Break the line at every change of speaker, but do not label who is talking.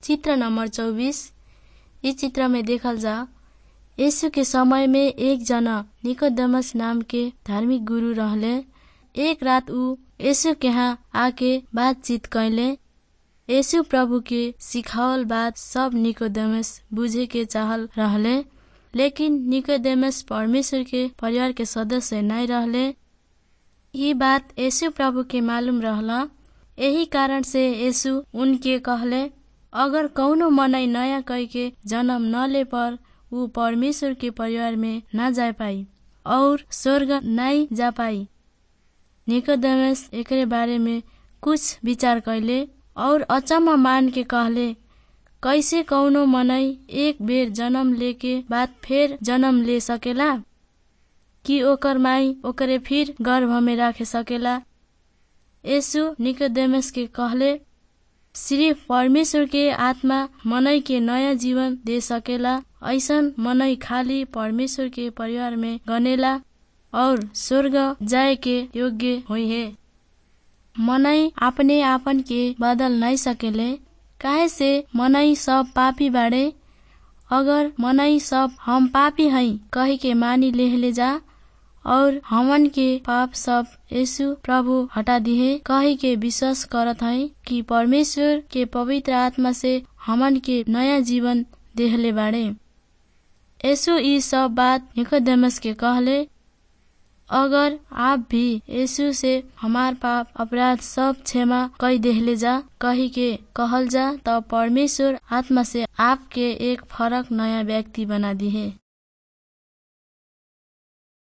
चित्र नंबर 24। इस चित्र में देखल जा यीशु के समय में एक जना निकोदेमस नाम के धार्मिक गुरु रहले। एक रात ऊ यीशु के यहाँ आके बातचीत कैले। यीशु प्रभु के सिखावल बात सब निकोदेमस बुझे के चाहल रहले, लेकिन निकोदेमस परमेश्वर के परिवार के सदस्य नहीं रहले। ये बात यीशु प्रभु के मालूम रहला। यही कारण से यीशु उनके कहले, अगर कौनो मनाई नया कह के जन्म न ले पर ऊ परमेश्वर के परिवार में न जा पाई और स्वर्ग नहीं जा पाई। निकोदेमस एकरे बारे में कुछ विचार कैले और अचम्म मान के कहले, कैसे कौनो मनाई एक बेर जन्म लेके बाद फिर जन्म ले सकेला कि ओकर माई ओकरे फिर गर्भ में राखे सकेला। यीशु निकोदेमस के कहले, सिर्फ परमेश्वर के आत्मा मनई के नया जीवन दे सकेला। ऐसन मनई खाली परमेश्वर के परिवार में गनेला और स्वर्ग जाए के योग्य हुई है। मनई अपने आपन के बदल नहीं सकेले, काहे से मनई सब पापी बाड़े। अगर मनई सब हम पापी हई कही के मानी लेहले जा और हमन के पाप सब यीशु प्रभु हटा दिए कही के विश्वास करत है कि परमेश्वर के पवित्र आत्मा से हमन के नया जीवन देहले बाड़े। यीशु ये सब बात निकोदेमस के कहले, अगर आप भी यीशु से हमार पाप अपराध सब क्षमा कई देहले जा कही के कहल जा, तब परमेश्वर आत्मा से आपके एक फरक नया व्यक्ति बना दी है।